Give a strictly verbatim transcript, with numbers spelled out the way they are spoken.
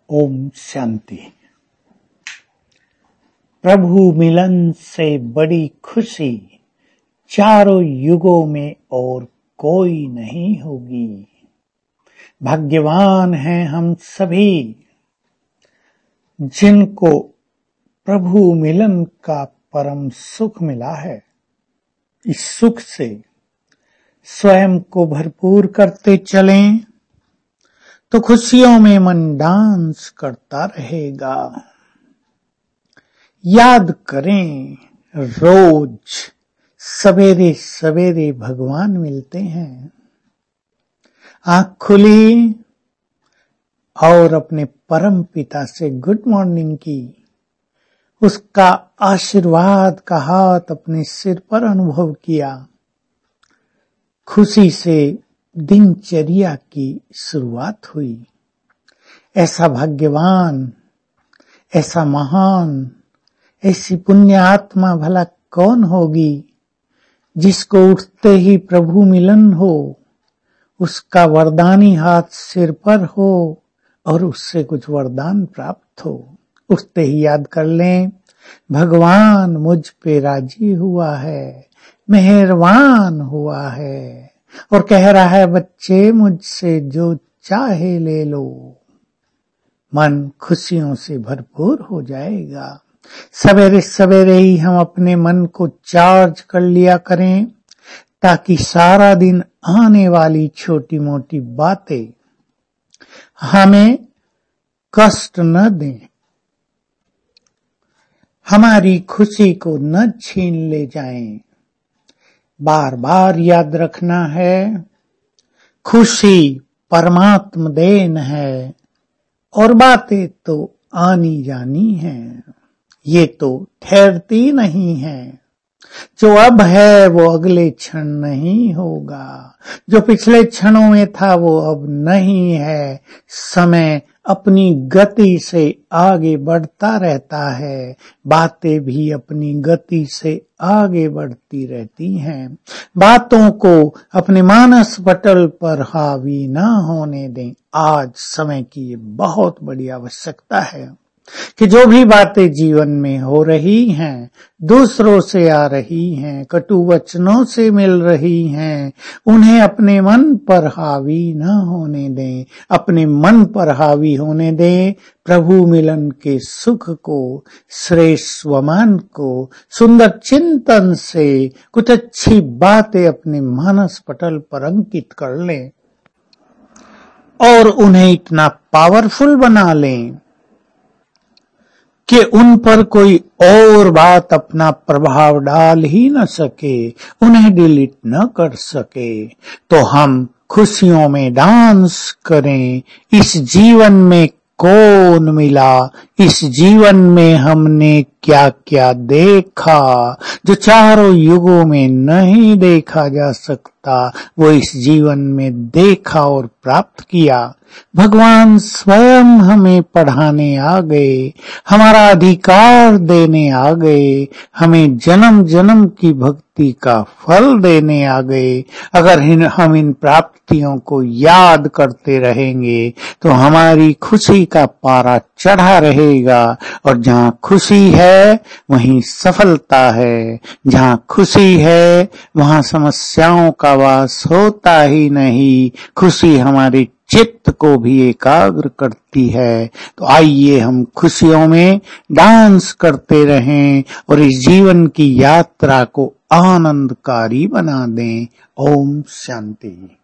ओम शांति। प्रभु मिलन से बड़ी खुशी चारों युगों में और कोई नहीं होगी। भाग्यवान हैं हम सभी जिनको प्रभु मिलन का परम सुख मिला है। इस सुख से स्वयं को भरपूर करते चलें तो खुशियों में मन डांस करता रहेगा। याद करें, रोज सवेरे सवेरे भगवान मिलते हैं। आँख खुली और अपने परम पिता से गुड मॉर्निंग की, उसका आशीर्वाद का हाथ अपने सिर पर अनुभव किया। खुशी से दिनचर्या की शुरुआत हुई। ऐसा भाग्यवान, ऐसा महान, ऐसी पुण्य आत्मा भला कौन होगी जिसको उठते ही प्रभु मिलन हो, उसका वरदानी हाथ सिर पर हो और उससे कुछ वरदान प्राप्त हो। उठते ही याद कर लें, भगवान मुझ पे राजी हुआ है, मेहरबान हुआ है और कह रहा है, बच्चे मुझसे जो चाहे ले लो। मन खुशियों से भरपूर हो जाएगा। सवेरे सवेरे ही हम अपने मन को चार्ज कर लिया करें ताकि सारा दिन आने वाली छोटी मोटी बातें हमें कष्ट न दें, हमारी खुशी को न छीन ले जाएं। बार बार याद रखना है, खुशी परमात्म देन है और बातें तो आनी जानी हैं। ये तो ठहरती नहीं है। जो अब है वो अगले क्षण नहीं होगा। जो पिछले क्षणों में था वो अब नहीं है। समय अपनी गति से आगे बढ़ता रहता है। बातें भी अपनी गति से आगे बढ़ती रहती हैं। बातों को अपने मानस पटल पर हावी न होने दें। आज समय की ये बहुत बड़ी आवश्यकता है कि जो भी बातें जीवन में हो रही हैं, दूसरों से आ रही हैं, कटु वचनों से मिल रही हैं, उन्हें अपने मन पर हावी न होने दें। अपने मन पर हावी होने दें। प्रभु मिलन के सुख को, श्रेष्ठ स्वमान को, सुंदर चिंतन से कुछ अच्छी बातें अपने मानस पटल पर अंकित कर लें और उन्हें इतना पावरफुल बना लें कि उन पर कोई और बात अपना प्रभाव डाल ही न सके, उन्हें डिलीट न कर सके। तो हम खुशियों में डांस करें। इस जीवन में कौन मिला, इस जीवन में हमने क्या क्या देखा जो चारों युगों में नहीं देखा जा सकता, वो इस जीवन में देखा और प्राप्त किया। भगवान स्वयं हमें पढ़ाने आ गए, हमारा अधिकार देने आ गए, हमें जन्म जन्म की भक्ति का फल देने आ गए। अगर हम इन प्राप्तियों को याद करते रहेंगे तो हमारी खुशी का पारा चढ़ा रहेगा और जहाँ खुशी है वहीं सफलता है। जहाँ खुशी है वहाँ समस्याओं का वास होता ही नहीं। खुशी हमारी चित्त को भी एकाग्र करती है। तो आइए हम खुशियों में डांस करते रहें और इस जीवन की यात्रा को आनंदकारी बना दें। ओम शांति।